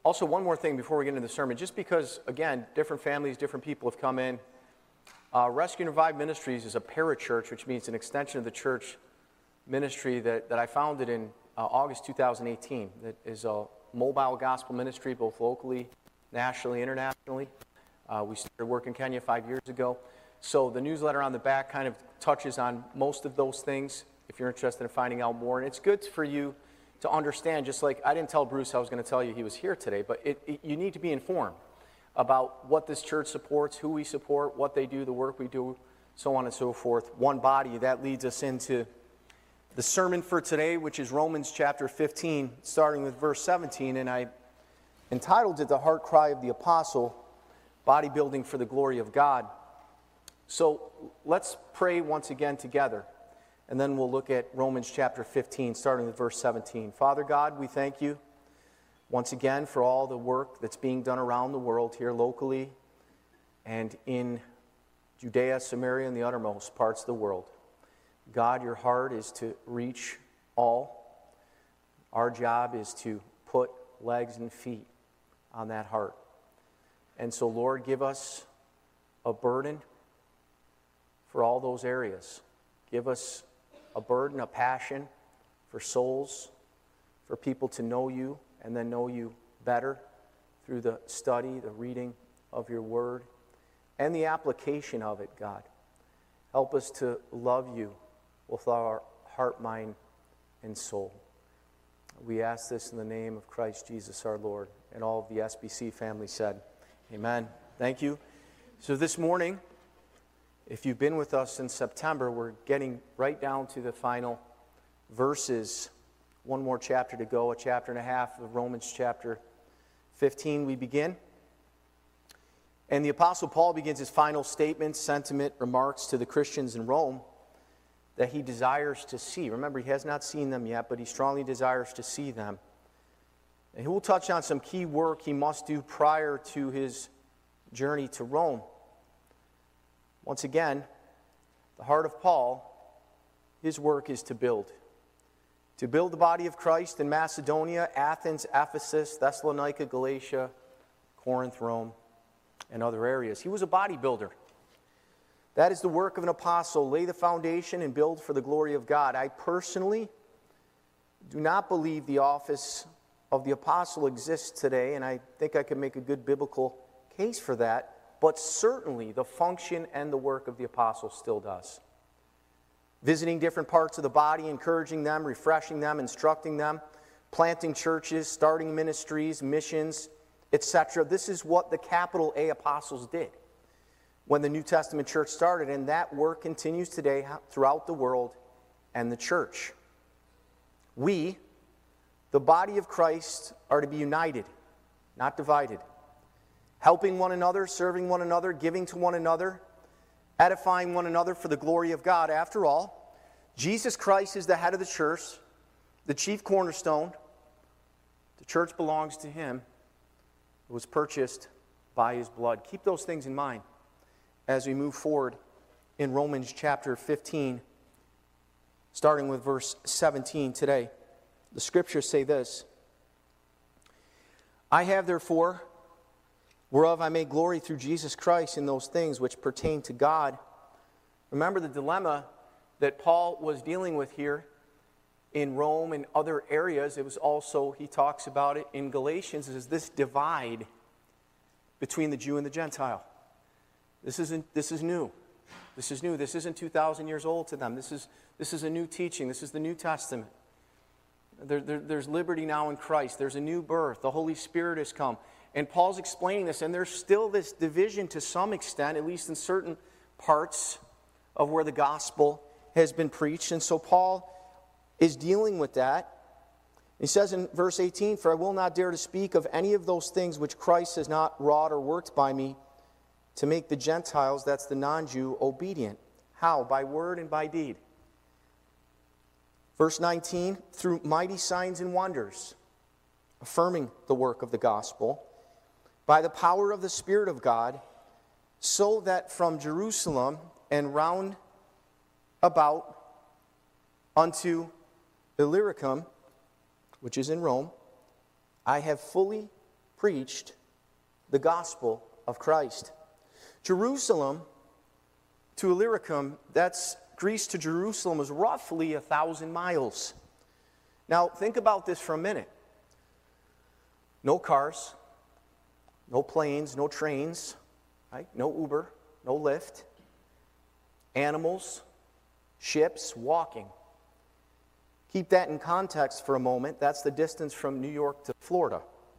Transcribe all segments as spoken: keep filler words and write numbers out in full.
Also, one more thing before we get into the sermon, just because, again, different families, different people have come in. Uh, Rescue and Revive Ministries is a parachurch, which means an extension of the church ministry that, that I founded in uh, August two thousand eighteen. That is a mobile gospel ministry, both locally, nationally, internationally. Uh, we started work in Kenya five years ago. So the newsletter on the back kind of touches on most of those things if you're interested in finding out more. And it's good for you to understand, just like I didn't tell Bruce I was going to tell you he was here today, but it, it, you need to be informed about what this church supports, who we support, what they do, the work we do, so on and so forth. One body. That leads us into the sermon for today, which is Romans chapter fifteen, starting with verse seventeen. And I entitled it, The Heart Cry of the Apostle, Bodybuilding for the Glory of God. So let's pray once again together, and then we'll look at Romans chapter fifteen, starting with verse seventeen. Father God, we thank you once again for all the work that's being done around the world here locally and in Judea, Samaria, and the uttermost parts of the world. God, your heart is to reach all. Our job is to put legs and feet on that heart. And so, Lord, give us a burden for all those areas. Give us a burden, a passion for souls, for people to know you and then know you better through the study, the reading of your word, and the application of it, God. Help us to love you with our heart, mind, and soul. We ask this in the name of Christ Jesus our Lord. And all of the S B C family said, amen. Thank you. So this morning, if you've been with us since September, we're getting right down to the final verses. One more chapter to go, a chapter and a half of Romans chapter fifteen we begin. And the Apostle Paul begins his final statement, sentiment, remarks to the Christians in Rome that he desires to see. Remember, he has not seen them yet, but he strongly desires to see them. And he will touch on some key work he must do prior to his journey to Rome. Once again, the heart of Paul, his work is to build. To build the body of Christ in Macedonia, Athens, Ephesus, Thessalonica, Galatia, Corinth, Rome, and other areas. He was a bodybuilder. That is the work of an apostle. Lay the foundation and build for the glory of God. I personally do not believe the office of the apostle exists today, and I think I can make a good biblical case for that. But certainly the function and the work of the apostle still does. Visiting different parts of the body, encouraging them, refreshing them, instructing them, planting churches, starting ministries, missions, et cetera. This is what the capital A apostles did when the New Testament church started, and that work continues today throughout the world and the church. We, the body of Christ, are to be united, not divided. Helping one another, serving one another, giving to one another, edifying one another for the glory of God. After all, Jesus Christ is the head of the church, the chief cornerstone. The church belongs to him. It was purchased by his blood. Keep those things in mind as we move forward in Romans chapter fifteen, starting with verse seventeen today. The scriptures say this: I have therefore, whereof I may glory through Jesus Christ in those things which pertain to God. Remember the dilemma that Paul was dealing with here in Rome and other areas. It was also, he talks about it in Galatians, is this divide between the Jew and the Gentile. This isn't, this is new. This is new. This isn't two thousand years old to them. This is, this is a new teaching. This is the New Testament. There, there, there's liberty now in Christ. There's a new birth. The Holy Spirit has come. And Paul's explaining this, and there's still this division to some extent, at least in certain parts of where the gospel has been preached. And so Paul is dealing with that. He says in verse eighteen, For I will not dare to speak of any of those things which Christ has not wrought or worked by me, to make the Gentiles, that's the non-Jew, obedient. How? By word and by deed. Verse nineteen, through mighty signs and wonders, affirming the work of the gospel, by the power of the Spirit of God, so that from Jerusalem and round about unto Illyricum, which is in Rome, I have fully preached the gospel of Christ. Jerusalem to Illyricum, that's Greece to Jerusalem, is roughly a thousand miles. Now, think about this for a minute. No cars, no planes, no trains, right? No Uber, no Lyft. Animals, ships, walking. Keep that in context for a moment. That's the distance from New York to Florida.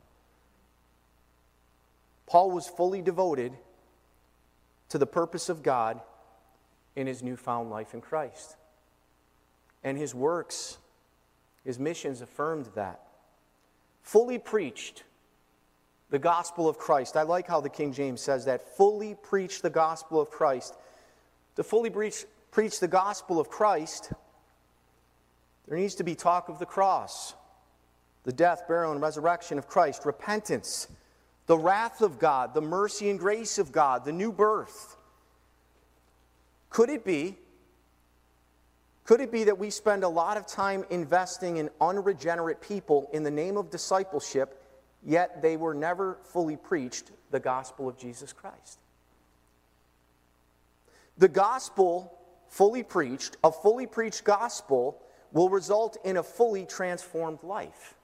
Paul was fully devoted to the purpose of God in his newfound life in Christ. And his works, his missions affirmed that. Fully preached the gospel of Christ. I like how the King James says that. Fully preached the gospel of Christ. To fully preach, preach the gospel of Christ, there needs to be talk of the cross, the death, burial, and resurrection of Christ, repentance, the wrath of God, the mercy and grace of God, the new birth. Could it be, could it be that we spend a lot of time investing in unregenerate people in the name of discipleship, yet they were never fully preached the gospel of Jesus Christ? The gospel fully preached, a fully preached gospel, will result in a fully transformed life.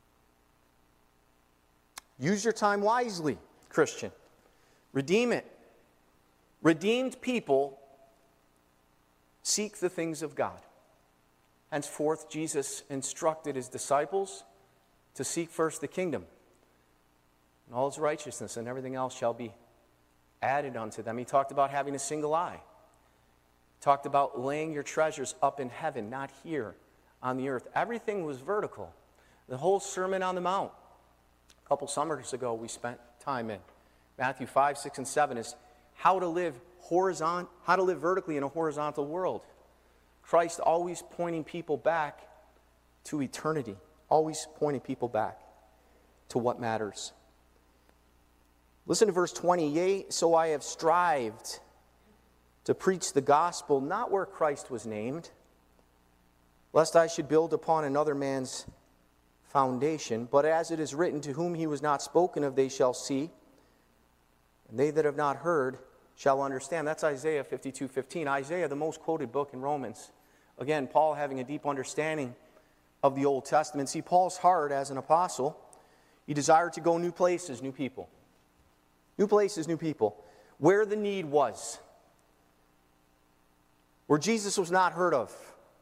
Use your time wisely, Christian. Redeem it. Redeemed people seek the things of God. Henceforth, Jesus instructed his disciples to seek first the kingdom, and all his righteousness, and everything else shall be added unto them. He talked about having a single eye. He talked about laying your treasures up in heaven, not here on the earth. Everything was vertical. The whole Sermon on the Mount, a couple summers ago, we spent time in. Matthew five, six, and seven is how to live horizontal, how to live vertically in a horizontal world. Christ always pointing people back to eternity, always pointing people back to what matters. Listen to verse twenty. Yea, so I have strived to preach the gospel, not where Christ was named, lest I should build upon another man's foundation. But as it is written, to whom he was not spoken of, they shall see, and they that have not heard shall understand. That's Isaiah fifty-two fifteen. Isaiah, the most quoted book in Romans. Again, Paul having a deep understanding of the Old Testament. See, Paul's heart as an apostle, he desired to go new places, new people. New places, new people. Where the need was. Where Jesus was not heard of.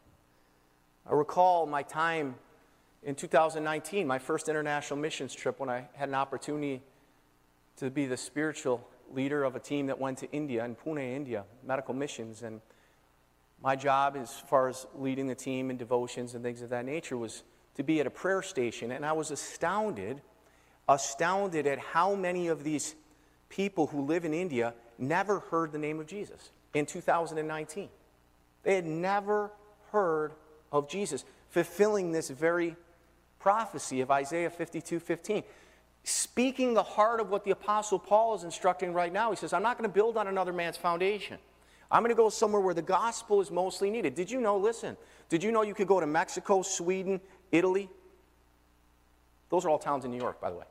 I recall my time in two thousand nineteen, my first international missions trip, when I had an opportunity to be the spiritual leader of a team that went to India, in Pune, India, medical missions. And my job, as far as leading the team in devotions and things of that nature, was to be at a prayer station. And I was astounded, astounded at how many of these people who live in India never heard the name of Jesus in two thousand nineteen. They had never heard of Jesus, fulfilling this very prophecy of Isaiah fifty-two fifteen. Speaking the heart of what the Apostle Paul is instructing right now. He says, I'm not going to build on another man's foundation. I'm going to go somewhere where the gospel is mostly needed. Did you know, listen, did you know you could go to Mexico, Sweden, Italy? Those are all towns in New York, by the way.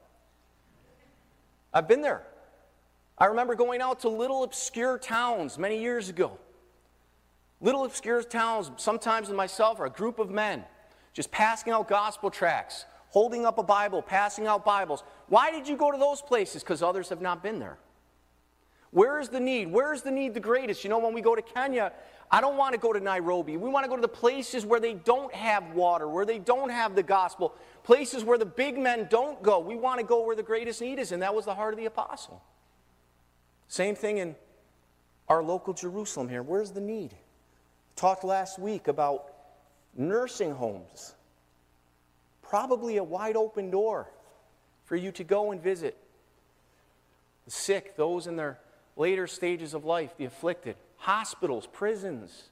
I've been there. I remember going out to little obscure towns many years ago. Little obscure towns, sometimes with myself or a group of men, just passing out gospel tracts, holding up a Bible, passing out Bibles. Why did you go to those places? Because others have not been there. Where is the need? Where is the need the greatest? You know, when we go to Kenya, I don't want to go to Nairobi. We want to go to the places where they don't have water, where they don't have the gospel, places where the big men don't go. We want to go where the greatest need is, and that was the heart of the apostle. Same thing in our local Jerusalem here. Where's the need? Talked last week about nursing homes. Probably a wide open door for you to go and visit the sick, those in their later stages of life, the afflicted, hospitals, prisons.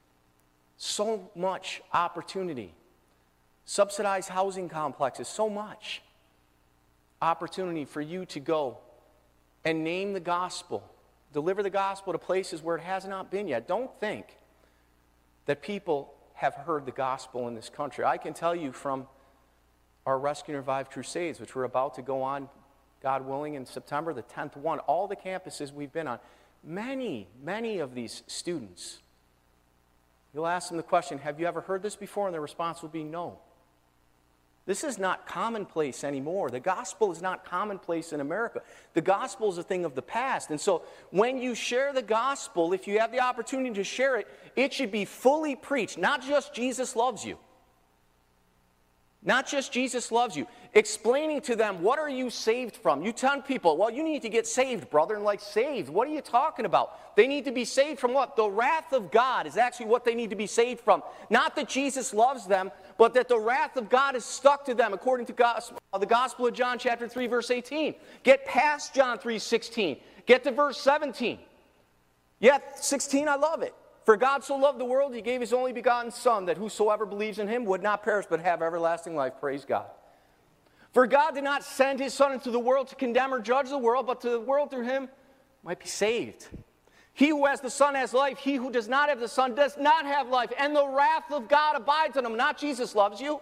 So much opportunity. Subsidized housing complexes, so much opportunity for you to go and name the gospel, deliver the gospel to places where it has not been yet. Don't think that people have heard the gospel in this country. I can tell you from our Rescue and Revive Crusades, which we're about to go on God willing, in September, the tenth one. All the campuses we've been on, many, many of these students, you'll ask them the question, have you ever heard this before? And their response will be no. This is not commonplace anymore. The gospel is not commonplace in America. The gospel is a thing of the past. And so when you share the gospel, if you have the opportunity to share it, it should be fully preached, not just Jesus loves you. Not just Jesus loves you. Explaining to them, what are you saved from? You tell people, well, you need to get saved, brother. And like, saved? What are you talking about? They need to be saved from what? The wrath of God is actually what they need to be saved from. Not that Jesus loves them, but that the wrath of God is stuck to them, according to gospel, the Gospel of John chapter three, verse eighteen. Get past John three sixteen. Get to verse seventeen. Yeah, sixteen, I love it. For God so loved the world, he gave his only begotten Son, that whosoever believes in him would not perish, but have everlasting life. Praise God. For God did not send his Son into the world to condemn or judge the world, but to the world through him might be saved. He who has the Son has life. He who does not have the Son does not have life. And the wrath of God abides on him. Not Jesus loves you.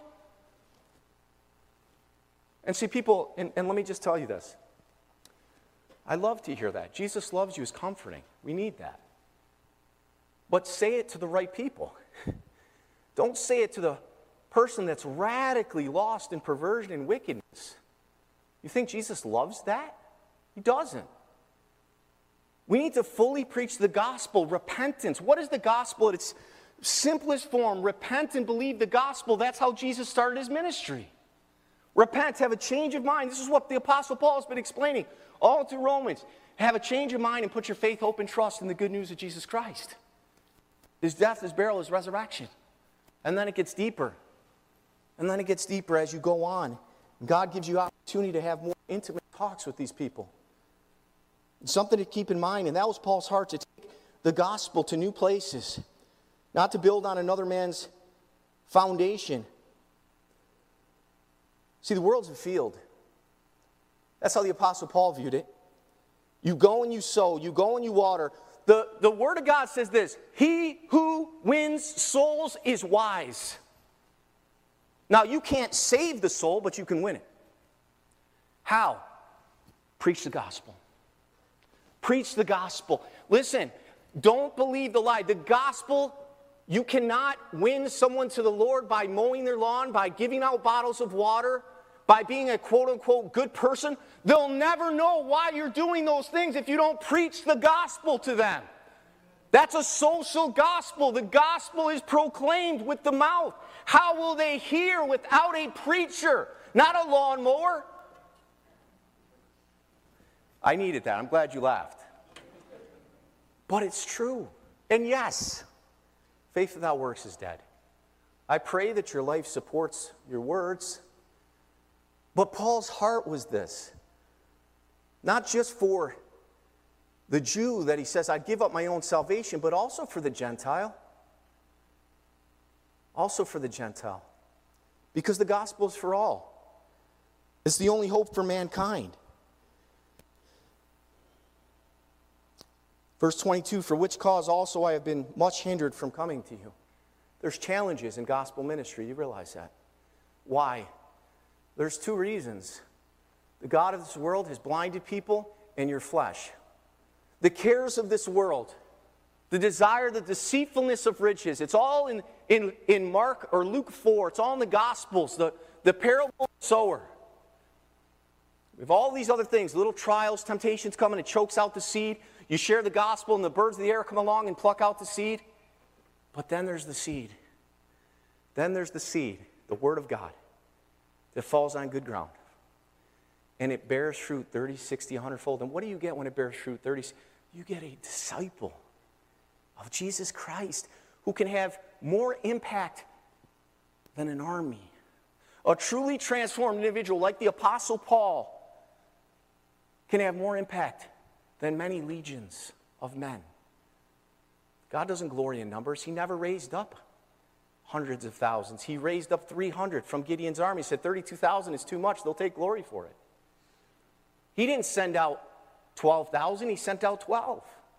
And see, people, and, and let me just tell you this. I love to hear that. Jesus loves you is comforting. We need that. But say it to the right people. Don't say it to the person that's radically lost in perversion and wickedness. You think Jesus loves that? He doesn't. We need to fully preach the gospel, repentance. What is the gospel at its simplest form? Repent and believe the gospel. That's how Jesus started his ministry. Repent, have a change of mind. This is what the Apostle Paul has been explaining all through Romans. Have a change of mind and put your faith, hope, and trust in the good news of Jesus Christ. His death, his burial, his resurrection. And then it gets deeper. And then it gets deeper as you go on. God gives you opportunity to have more intimate talks with these people. Something to keep in mind, and that was Paul's heart, to take the gospel to new places, not to build on another man's foundation. See, the world's a field. That's how the Apostle Paul viewed it. You go and you sow, you go and you water. The, the Word of God says this, he who wins souls is wise. Now, you can't save the soul, but you can win it. How? Preach the gospel. Preach the gospel. Listen, don't believe the lie. The gospel, you cannot win someone to the Lord by mowing their lawn, by giving out bottles of water, by being a quote-unquote good person. They'll never know why you're doing those things if you don't preach the gospel to them. That's a social gospel. The gospel is proclaimed with the mouth. How will they hear without a preacher? Not a lawnmower. I needed that. I'm glad you laughed. But it's true. And yes, faith without works is dead. I pray that your life supports your words. But Paul's heart was this. Not just for the Jew that he says, I'd give up my own salvation, but also for the Gentile. Also for the Gentile. Because the gospel is for all. It's the only hope for mankind. Verse twenty-two, for which cause also I have been much hindered from coming to you. There's challenges in gospel ministry. You realize that. Why? There's two reasons. The God of this world has blinded people and your flesh. The cares of this world, the desire, the deceitfulness of riches, it's all in, in, in Mark or Luke four. It's all in the Gospels, the, the parable of the sower. We have all these other things, little trials, temptations come and it chokes out the seed. You share the gospel and the birds of the air come along and pluck out the seed. But then there's the seed. Then there's the seed, the Word of God, that falls on good ground. And it bears fruit thirty, sixty, one hundred fold. And what do you get when it bears fruit thirty? You get a disciple of Jesus Christ who can have more impact than an army. A truly transformed individual like the Apostle Paul can have more impact than many legions of men. God doesn't glory in numbers. He never raised up hundreds of thousands. He raised up three hundred from Gideon's army. He said thirty-two thousand is too much. They'll take glory for it. He didn't send out twelve thousand. He sent out twelve.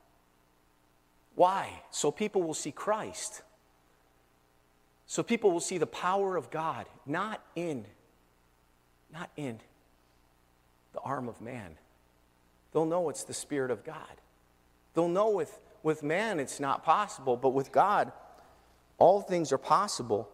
Why? So people will see Christ. So people will see the power of God, not in, not in the arm of man. They'll know it's the Spirit of God. They'll know with, with man it's not possible, but with God, all things are possible.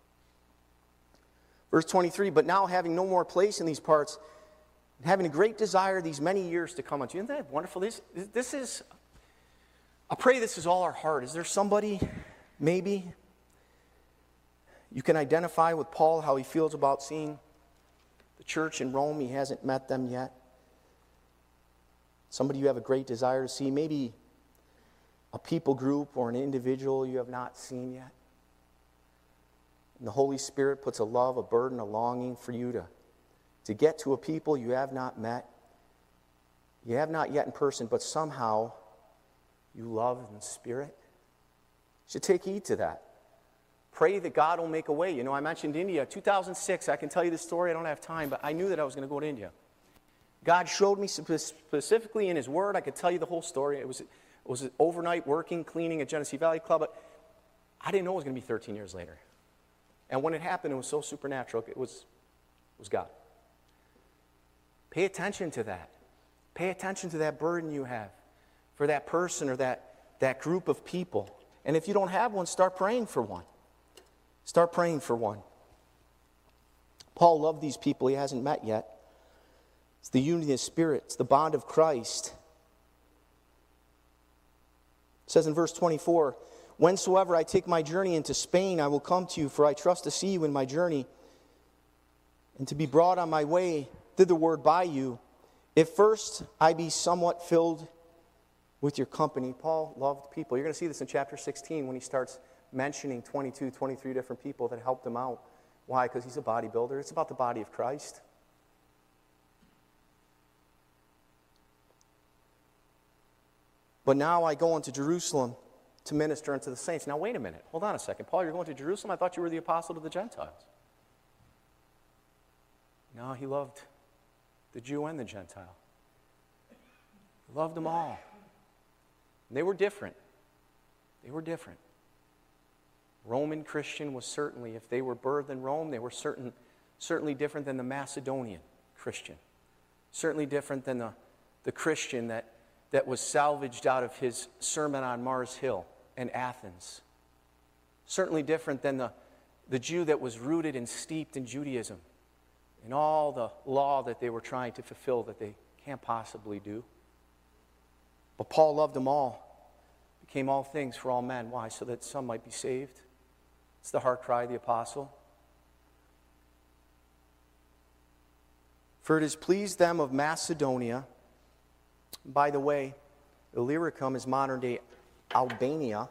Verse twenty-three, but now having no more place in these parts, and having a great desire these many years to come unto you. Isn't that wonderful? This, this is, I pray this is all our heart. Is there somebody, maybe, you can identify with Paul, how he feels about seeing the church in Rome? He hasn't met them yet. Somebody you have a great desire to see, maybe a people group or an individual you have not seen yet. And the Holy Spirit puts a love, a burden, a longing for you to, to get to a people you have not met. You have not yet in person, but somehow you love in spirit. You should take heed to that. Pray that God will make a way. You know, I mentioned India. two thousand six, I can tell you the story. I don't have time, but I knew that I was going to go to India. God showed me specifically in His Word. I could tell you the whole story. It was, it was overnight working, cleaning at Genesee Valley Club. But I didn't know it was going to be thirteen years later. And when it happened, it was so supernatural. It was, it was God. Pay attention to that. Pay attention to that burden you have for that person or that, that group of people. And if you don't have one, start praying for one. Start praying for one. Paul loved these people he hasn't met yet. It's the unity of the Spirit. It's the bond of Christ. It says in verse twenty-four, whensoever I take my journey into Spain, I will come to you, for I trust to see you in my journey, and to be brought on my way thitherward by you, if first I be somewhat filled with your company. Paul loved people. You're going to see this in chapter sixteen when he starts mentioning twenty-two, twenty-three different people that helped him out. Why? Because he's a bodybuilder. It's about the body of Christ. But now I go into Jerusalem to minister unto the saints. Now wait a minute. Hold on a second. Paul, you're going to Jerusalem? I thought you were the apostle to the Gentiles. No, he loved the Jew and the Gentile. He loved them all. And they were different. They were different. Roman Christian was certainly, if they were birthed in Rome, they were certain, certainly different than the Macedonian Christian. Certainly different than the, the Christian that, that was salvaged out of his sermon on Mars Hill in Athens. Certainly different than the, the Jew that was rooted and steeped in Judaism and all the law that they were trying to fulfill that they can't possibly do. But Paul loved them all, became all things for all men. Why? So that some might be saved. It's the heart cry of the apostle. For it has pleased them of Macedonia. By the way, Illyricum is modern-day Albania,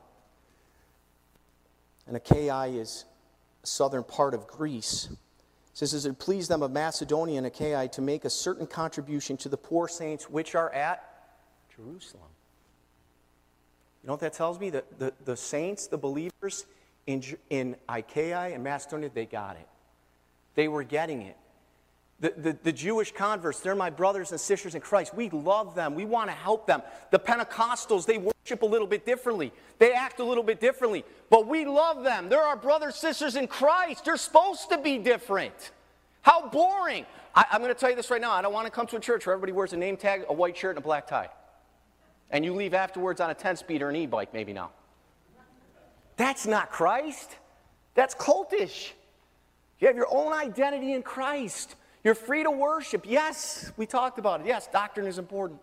and Achaia is a southern part of Greece. It says, as it pleased them of Macedonia and Achaia to make a certain contribution to the poor saints which are at Jerusalem. You know what that tells me? The, the, the saints, the believers in, in Achaia and Macedonia, they got it. They were getting it. The, the, the Jewish converts, they're my brothers and sisters in Christ. We love them. We want to help them. The Pentecostals, they worship a little bit differently. They act a little bit differently. But we love them. They're our brothers and sisters in Christ. They're supposed to be different. How boring. I, I'm going to tell you this right now. I don't want to come to a church where everybody wears a name tag, a white shirt, and a black tie. And you leave afterwards on a ten-speed or an e-bike maybe now. That's not Christ. That's cultish. You have your own identity in Christ. You're free to worship. Yes, we talked about it. Yes, doctrine is important.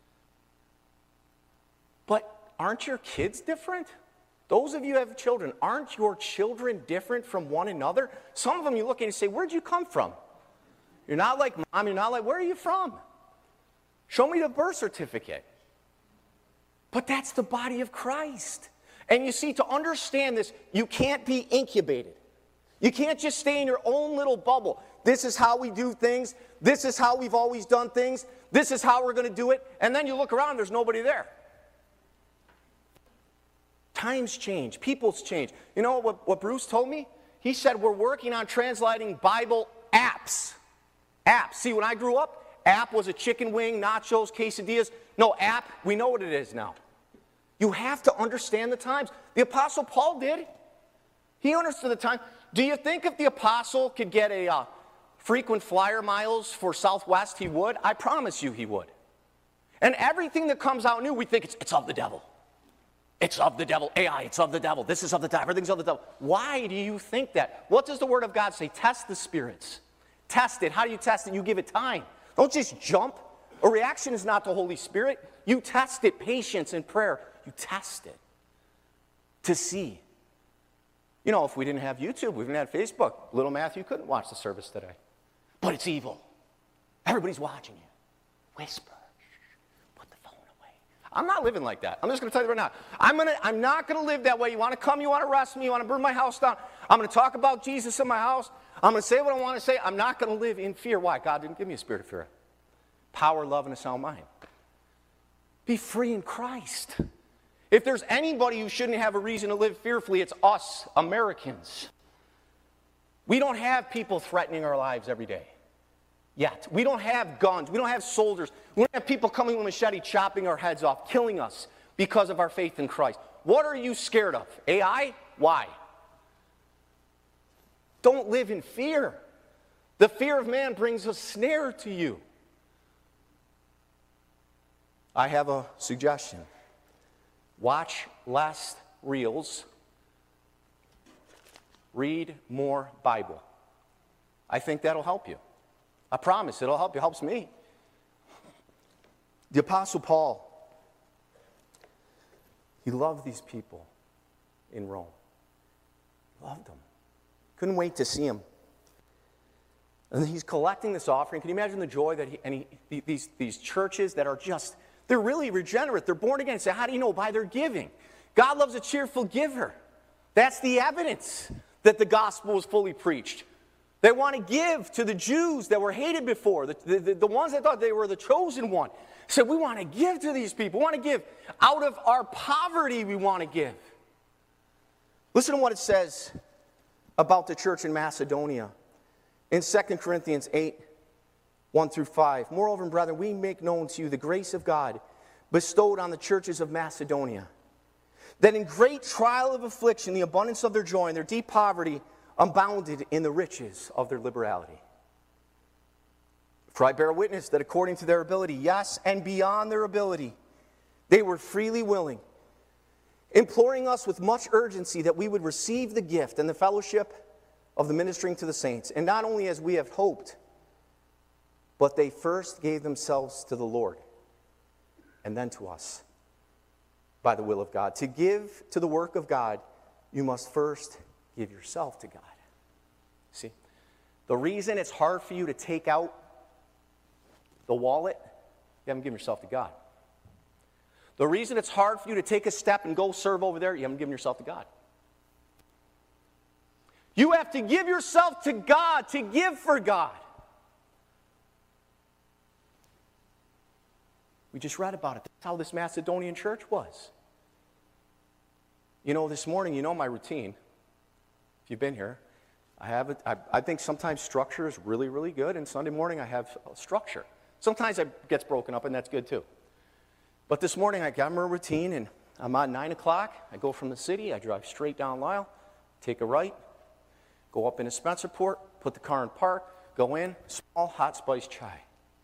But aren't your kids different? Those of you who have children, aren't your children different from one another? Some of them you look at and say, where'd you come from? You're not like mom. You're not like, where are you from? Show me the birth certificate. But that's the body of Christ. And you see, to understand this, you can't be incubated. You can't just stay in your own little bubble. This is how we do things. This is how we've always done things. This is how we're going to do it. And then you look around, there's nobody there. Times change. People's change. You know what, what Bruce told me? He said we're working on translating Bible apps. Apps. See, when I grew up, app was a chicken wing, nachos, quesadillas. No, app, we know what it is now. You have to understand the times. The Apostle Paul did. He understood the time. Do you think if the apostle could get a uh, frequent flyer miles for Southwest, he would. I promise you he would. And everything that comes out new, we think it's, it's of the devil. It's of the devil. A I, it's of the devil. This is of the devil. Everything's of the devil. Why do you think that? What does the Word of God say? Test the spirits. Test it. How do you test it? You give it time. Don't just jump. A reaction is not the Holy Spirit. You test it. Patience and prayer. You test it to see. You know, if we didn't have YouTube, we didn't have Facebook, little Matthew couldn't watch the service today. But it's evil. Everybody's watching you. Whisper. Put the phone away. I'm not living like that. I'm just going to tell you right now. I'm, gonna, I'm not going to live that way. You want to come, you want to arrest me, you want to burn my house down. I'm going to talk about Jesus in my house. I'm going to say what I want to say. I'm not going to live in fear. Why? God didn't give me a spirit of fear. Power, love, and a sound mind. Be free in Christ. If there's anybody who shouldn't have a reason to live fearfully, it's us, Americans. We don't have people threatening our lives every day. Yet. We don't have guns. We don't have soldiers. We don't have people coming with a machete chopping our heads off, killing us because of our faith in Christ. What are you scared of? A I? Why? Don't live in fear. The fear of man brings a snare to you. I have a suggestion. Watch less reels. Read more Bible. I think that'll help you. I promise it'll help you. It helps me. The Apostle Paul, he loved these people in Rome. Loved them. Couldn't wait to see him. And he's collecting this offering. Can you imagine the joy that he, and he, these, these churches that are just, they're really regenerate. They're born again. So how do you know? By their giving. God loves a cheerful giver. That's the evidence that the gospel was fully preached. They want to give to the Jews that were hated before, the, the, the ones that thought they were the chosen one. So we want to give to these people. We want to give out of our poverty. We want to give. Listen to what it says about the church in Macedonia. In Second Corinthians eight, one through five. Moreover, brethren, we make known to you the grace of God bestowed on the churches of Macedonia, that in great trial of affliction, the abundance of their joy and their deep poverty abounded in the riches of their liberality. For I bear witness that according to their ability, yes, and beyond their ability, they were freely willing, imploring us with much urgency that we would receive the gift and the fellowship of the ministering to the saints. And not only as we have hoped, but they first gave themselves to the Lord, and then to us, by the will of God. To give to the work of God, you must first give yourself to God. See, the reason it's hard for you to take out the wallet, you haven't given yourself to God. The reason it's hard for you to take a step and go serve over there, you haven't given yourself to God. You have to give yourself to God to give for God. We just read about it. That's how this Macedonian church was. You know, this morning, you know my routine. If you've been here, I have it. I, I think sometimes structure is really, really good, and Sunday morning I have structure. Sometimes it gets broken up, and that's good too. But this morning I got my routine, and I'm at nine o'clock. I go from the city. I drive straight down Lyle, take a right, go up into Spencerport, put the car in park, go in, small hot spice chai.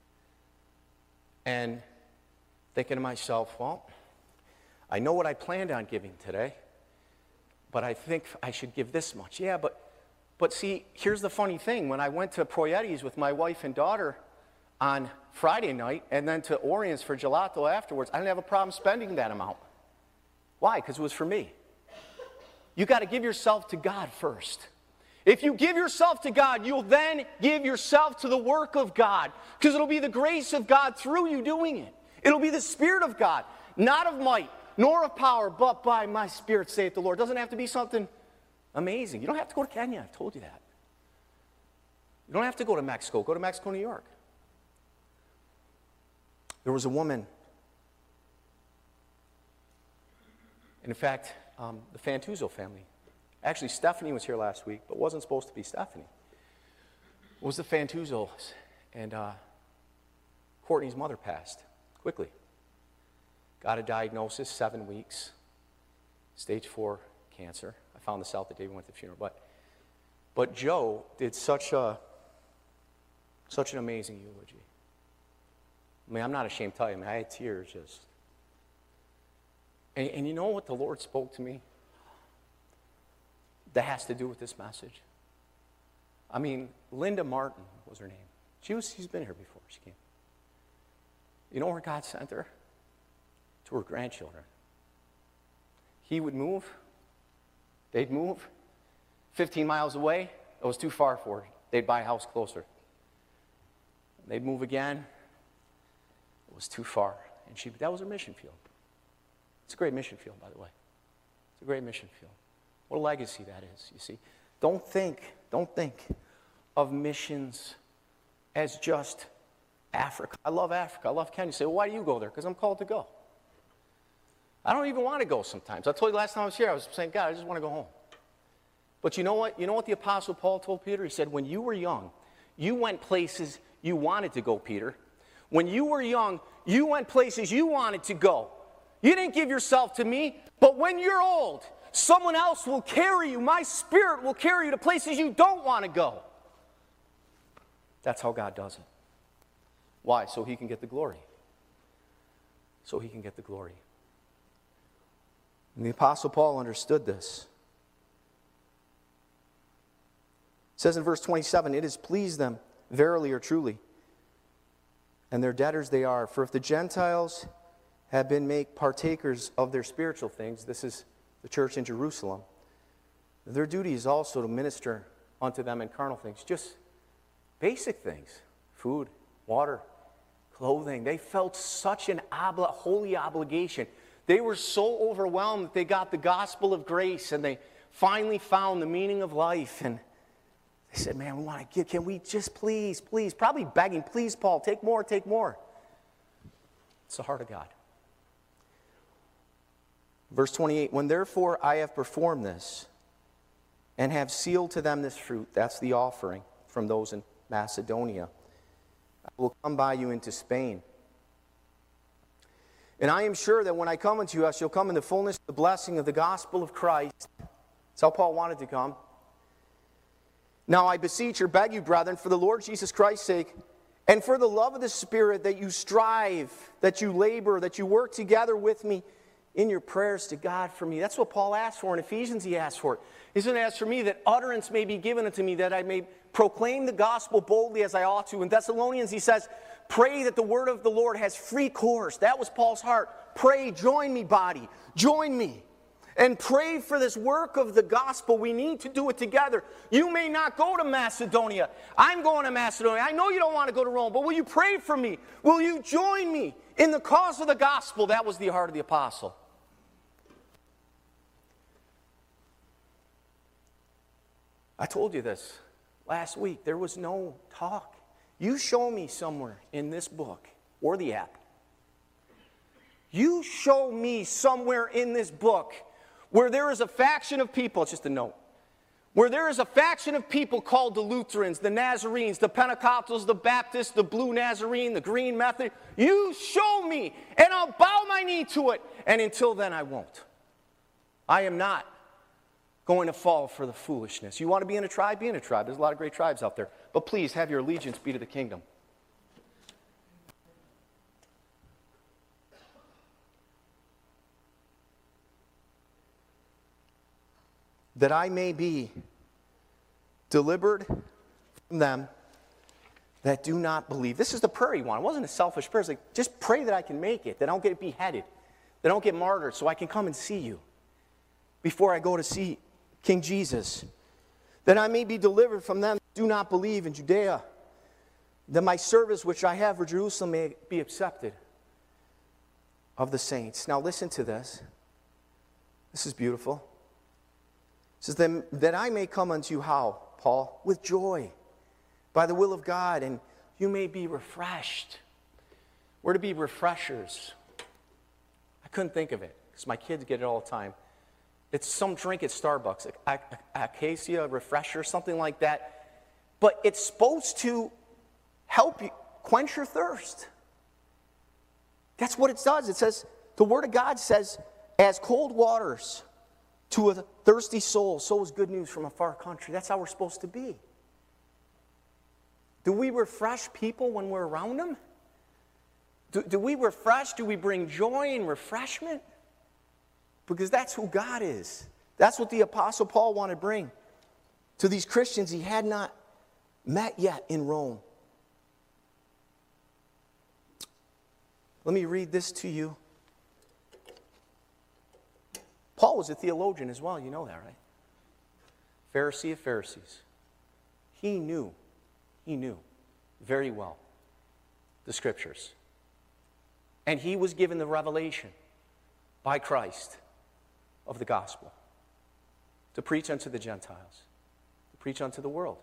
And thinking to myself, well, I know what I planned on giving today, but I think I should give this much. Yeah, but but see, here's the funny thing. When I went to Proietti's with my wife and daughter on Friday night and then to Orion's for gelato afterwards, I didn't have a problem spending that amount. Why? Because it was for me. You got to give yourself to God first. If you give yourself to God, you'll then give yourself to the work of God, because it'll be the grace of God through you doing it. It'll be the Spirit of God, not of might, nor of power, but by my Spirit, saith the Lord. It doesn't have to be something amazing. You don't have to go to Kenya. I've told you that. You don't have to go to Mexico. Go to Mexico, New York. There was a woman, and in fact, um, the Fantuzzo family. Actually, Stephanie was here last week, but wasn't supposed to be Stephanie. It was the Fantuzzos, and uh, Courtney's mother passed quickly. Got a diagnosis, seven weeks, stage four cancer. I found this out the day we went to the funeral. But, but Joe did such a Such an amazing eulogy. I mean, I'm not ashamed to tell you, man, I had tears just. And, and you know what the Lord spoke to me that has to do with this message? I mean, Linda Martin was her name. She was, she's been here before. She came. You know where God sent her? To her grandchildren. He would move. They'd move. fifteen miles away, it was too far for her. They'd buy a house closer. They'd move again. It was too far. And she, that was her mission field. It's a great mission field, by the way. It's a great mission field. What a legacy that is, you see. Don't think, don't think of missions as just Africa. I love Africa. I love Kenya. You say, well, why do you go there? Because I'm called to go. I don't even want to go sometimes. I told you last time I was here, I was saying, God, I just want to go home. But you know what? You know what the Apostle Paul told Peter? He said, when you were young, you went places you wanted to go, Peter. When you were young, you went places you wanted to go. You didn't give yourself to me, but when you're old, someone else will carry you. My Spirit will carry you to places you don't want to go. That's how God does it. Why? So he can get the glory. So he can get the glory. And the Apostle Paul understood this. It says in verse twenty-seven, it has pleased them, verily or truly, and their debtors they are. For if the Gentiles have been made partakers of their spiritual things, this is the church in Jerusalem, their duty is also to minister unto them in carnal things. Just basic things. Food, water, clothing. They felt such an obli- holy obligation. They were so overwhelmed that they got the gospel of grace and they finally found the meaning of life. And they said, man, we want to give, can we just please, please, probably begging, please, Paul, take more, take more. It's the heart of God. Verse twenty-eight, when therefore I have performed this and have sealed to them this fruit, that's the offering from those in Macedonia, I will come by you into Spain. And I am sure that when I come unto you, I shall come in the fullness of the blessing of the gospel of Christ. That's how Paul wanted to come. Now I beseech or beg you, brethren, for the Lord Jesus Christ's sake, and for the love of the Spirit, that you strive, that you labor, that you work together with me in your prayers to God for me. That's what Paul asked for. In Ephesians he asked for it. He said, ask for me that utterance may be given unto me, that I may proclaim the gospel boldly as I ought to. In Thessalonians he says, pray that the word of the Lord has free course. That was Paul's heart. Pray, join me, body. Join me. And pray for this work of the gospel. We need to do it together. You may not go to Macedonia. I'm going to Macedonia. I know you don't want to go to Rome, but will you pray for me? Will you join me in the cause of the gospel? That was the heart of the apostle. I told you this last week. There was no talk. You show me somewhere in this book or the app. You show me somewhere in this book where there is a faction of people, it's just a note, where there is a faction of people called the Lutherans, the Nazarenes, the Pentecostals, the Baptists, the Blue Nazarene, the Green Method. You show me, and I'll bow my knee to it. And until then, I won't. I am not going to fall for the foolishness. You want to be in a tribe? Be in a tribe. There's a lot of great tribes out there. But please, have your allegiance be to the kingdom. That I may be delivered from them that do not believe. This is the prayer he wanted. It wasn't a selfish prayer. It's like, just pray that I can make it, that I don't get beheaded, that I don't get martyred, so I can come and see you before I go to see King Jesus. That I may be delivered from them that do not believe in Judea, that my service which I have for Jerusalem may be accepted of the saints. Now listen to this. This is beautiful. It says, that, that I may come unto you how, Paul? With joy, by the will of God, and you may be refreshed. We're to be refreshers. I couldn't think of it, because my kids get it all the time. It's some drink at Starbucks, Acacia Refresher, something like that. But it's supposed to help you quench your thirst. That's what it does. It says, the Word of God says, as cold waters to a thirsty soul, so is good news from a far country. That's how we're supposed to be. Do we refresh people when we're around them? Do, do we refresh? Do we bring joy and refreshment? Because that's who God is. That's what the Apostle Paul wanted to bring to these Christians he had not met yet in Rome. Let me read this to you. Paul was a theologian as well, you know that, right? Pharisee of Pharisees. He knew, he knew very well the Scriptures. And he was given the revelation by Christ of the gospel to preach unto the Gentiles, to preach unto the world.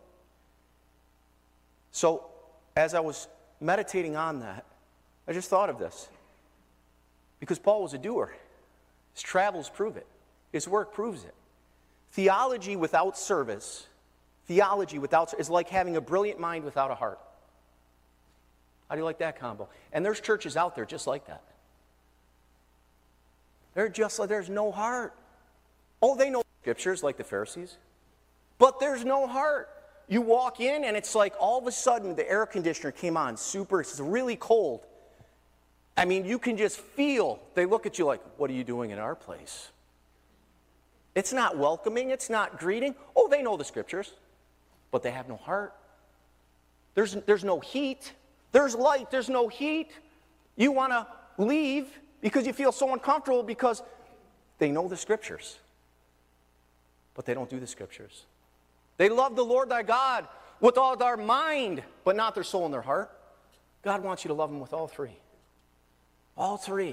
So, as I was meditating on that, I just thought of this. Because Paul was a doer. His travels prove it. His work proves it. Theology without service, theology without is like having a brilliant mind without a heart. How do you like that combo? And there's churches out there just like that. They're just like, there's no heart. Oh, they know Scriptures like the Pharisees, but there's no heart. You walk in and it's like all of a sudden the air conditioner came on super, it's really cold. I mean, you can just feel, they look at you like, what are you doing in our place? It's not welcoming, it's not greeting. Oh, they know the Scriptures, but they have no heart. There's, there's no heat. There's light, there's no heat. You want to leave because you feel so uncomfortable because they know the Scriptures, but they don't do the Scriptures. They love the Lord thy God with all their mind, but not their soul and their heart. God wants you to love him with all three. All three.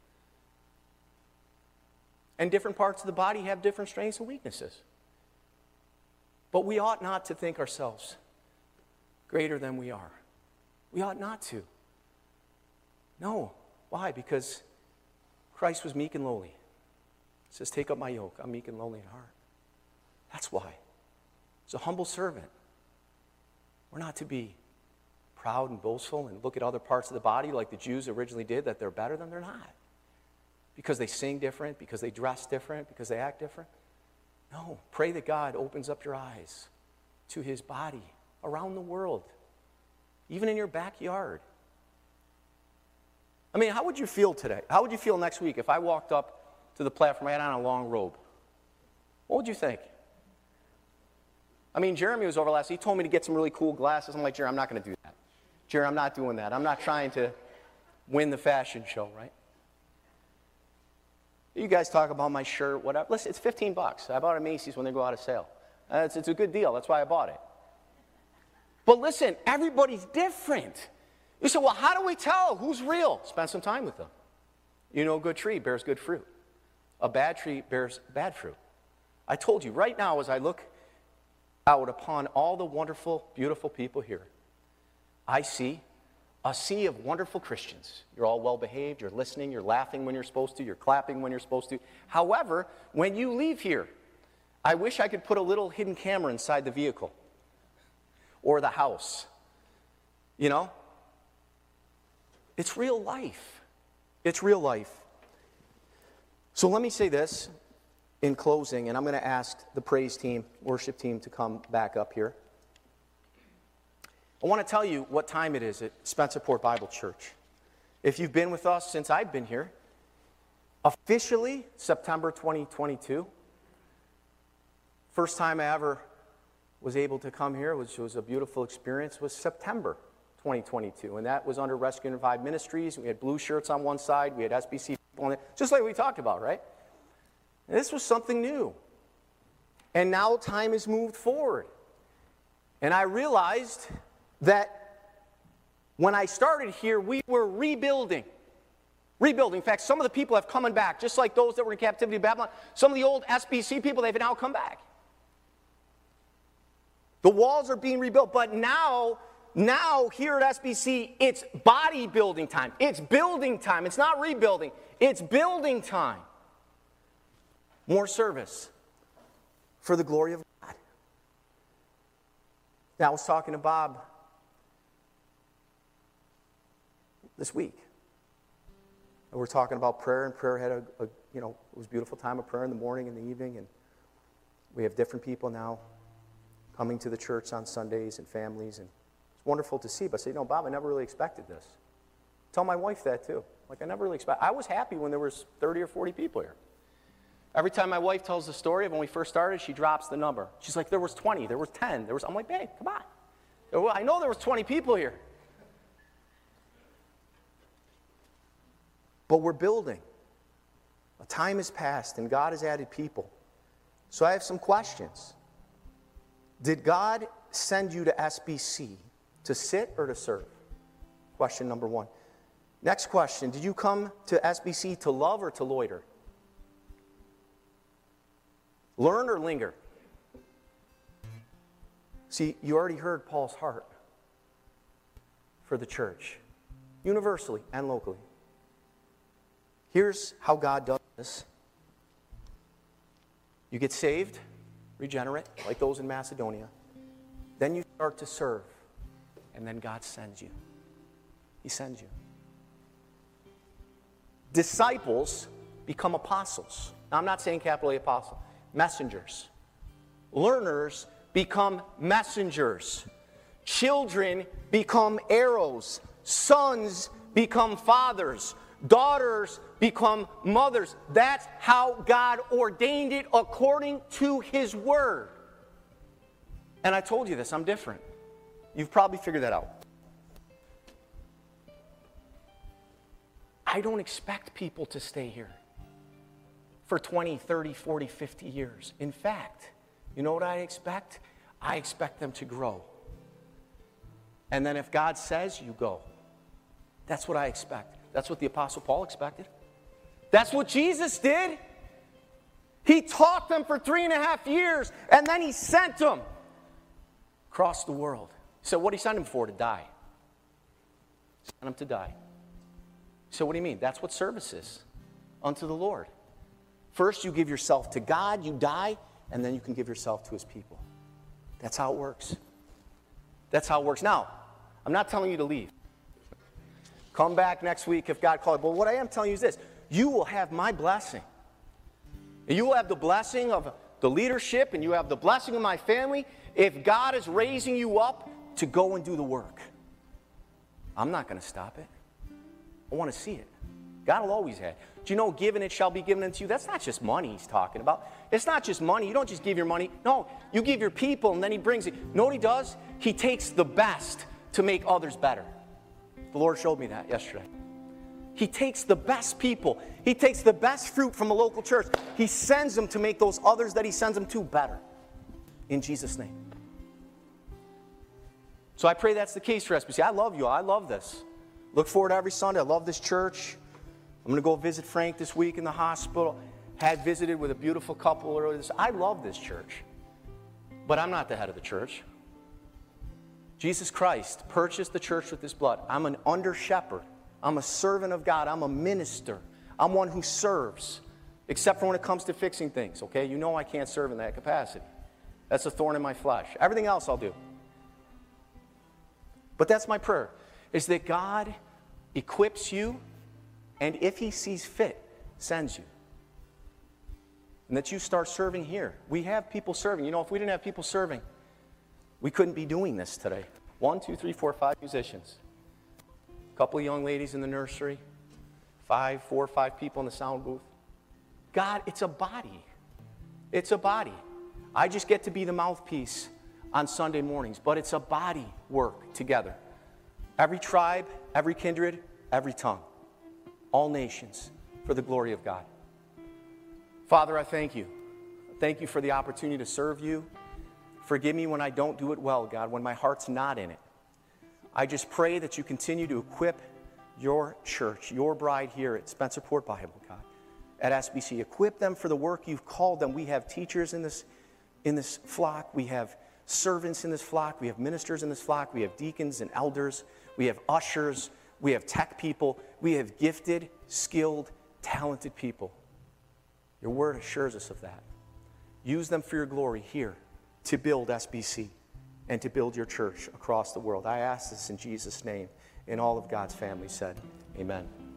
And different parts of the body have different strengths and weaknesses. But we ought not to think ourselves greater than we are. We ought not to. No. Why? Because Christ was meek and lowly. He says, take up my yoke. I'm meek and lowly in heart. That's why. He's a humble servant. We're not to be proud and boastful and look at other parts of the body like the Jews originally did, that they're better than they're not. Because they sing different, because they dress different, because they act different. No. Pray that God opens up your eyes to his body around the world, even in your backyard. I mean, how would you feel today? How would you feel next week if I walked up to the platform, I had on a long robe? What would you think? I mean, Jeremy was over last, he told me to get some really cool glasses. I'm like, Jeremy, I'm not going to do that. Jeremy, I'm not doing that. I'm not trying to win the fashion show, right? You guys talk about my shirt, whatever. Listen, it's fifteen bucks. I bought it at Macy's when they go out of sale. Uh, it's, it's a good deal. That's why I bought it. But listen, everybody's different. You say, well, how do we tell who's real? Spend some time with them. You know, a good tree bears good fruit. A bad tree bears bad fruit. I told you, right now as I look out upon all the wonderful, beautiful people here, I see a sea of wonderful Christians. You're all well-behaved, you're listening, you're laughing when you're supposed to, you're clapping when you're supposed to. However, when you leave here, I wish I could put a little hidden camera inside the vehicle or the house. You know? It's real life. It's real life. So let me say this in closing, and I'm going to ask the praise team, worship team to come back up here. I want to tell you what time it is at Spencerport Bible Church. If you've been with us since I've been here, officially September twenty twenty-two. First time I ever was able to come here, which was a beautiful experience, was September twenty twenty-two. And that was under Rescue and Revive Ministries. We had blue shirts on one side. We had S B C people on it, just like we talked about, right? And this was something new. And now time has moved forward. And I realized that when I started here, we were rebuilding. Rebuilding. In fact, some of the people have come back, just like those that were in captivity of Babylon. Some of the old S B C people, they've now come back. The walls are being rebuilt. But now, now here at S B C, it's bodybuilding time. It's building time. It's not rebuilding. It's building time. More service for the glory of God. Now, I was talking to Bob this week. And we're talking about prayer, and prayer had a, a, you know, it was a beautiful time of prayer in the morning and the evening, and we have different people now coming to the church on Sundays and families, and it's wonderful to see. But I say, no, Bob, I never really expected this. Tell my wife that too. Like, I never really expected. I was happy when there was thirty or forty people here. Every time my wife tells the story of when we first started, she drops the number. She's like, there was twenty, there was ten, there was, I'm like, babe, come on. Well, I know there was twenty people here. But we're building. A time has passed, and God has added people. So I have some questions. Did God send you to S B C to sit or to serve? Question number one. Next question, did you come to S B C to love or to loiter? Learn or linger? See, you already heard Paul's heart for the church, universally and locally. Here's how God does this. You get saved, regenerate, like those in Macedonia. Then you start to serve, and then God sends you. He sends you. Disciples become apostles. Now, I'm not saying capital A apostle. Messengers. Learners become messengers. Children become arrows. Sons become fathers. Daughters become mothers. That's how God ordained it according to His Word. And I told you this, I'm different. You've probably figured that out. I don't expect people to stay here for twenty, thirty, forty, fifty years. In fact, you know what I expect? I expect them to grow. And then if God says, you go. That's what I expect. That's what the Apostle Paul expected. That's what Jesus did. He taught them for three and a half years, and then He sent them across the world. So what did He send them for? To die. He sent them to die. So what do you mean? That's what service is unto the Lord. First, you give yourself to God, you die, and then you can give yourself to His people. That's how it works. That's how it works. Now, I'm not telling you to leave. Come back next week if God calls. But what I am telling you is this. You will have my blessing. And you will have the blessing of the leadership, and you have the blessing of my family if God is raising you up to go and do the work. I'm not going to stop it. I want to see it. God will always have. Do you know, given it shall be given unto you? That's not just money He's talking about. It's not just money. You don't just give your money. No, you give your people, and then He brings it. You know what He does? He takes the best to make others better. The Lord showed me that yesterday. He takes the best people. He takes the best fruit from a local church. He sends them to make those others that He sends them to better. In Jesus' name. So I pray that's the case for S B C. I love you. I love this. Look forward to every Sunday. I love this church. I'm going to go visit Frank this week in the hospital. Had visited with a beautiful couple earlier this. I love this church. But I'm not the head of the church. Jesus Christ purchased the church with His blood. I'm an under-shepherd. I'm a servant of God. I'm a minister. I'm one who serves. Except for when it comes to fixing things, okay? You know I can't serve in that capacity. That's a thorn in my flesh. Everything else I'll do. But that's my prayer, is that God equips you, and if He sees fit, sends you. And that you start serving here. We have people serving. You know, if we didn't have people serving, we couldn't be doing this today. One, two, three, four, five musicians. A couple of young ladies in the nursery. Five, four, five people in the sound booth. God, it's a body. It's a body. I just get to be the mouthpiece on Sunday mornings, but it's a body work together. Every tribe, every kindred, every tongue. All nations for the glory of God. Father, I thank you. Thank you for the opportunity to serve you. Forgive me when I don't do it well, God, when my heart's not in it. I just pray that you continue to equip your church, your bride here at Spencerport Bible, God, at S B C. Equip them for the work you've called them. We have teachers in this, in this flock. We have servants in this flock. We have ministers in this flock. We have deacons and elders. We have ushers. We have tech people. We have gifted, skilled, talented people. Your word assures us of that. Use them for your glory here to build S B C and to build your church across the world. I ask this in Jesus' name, and all of God's family said, amen.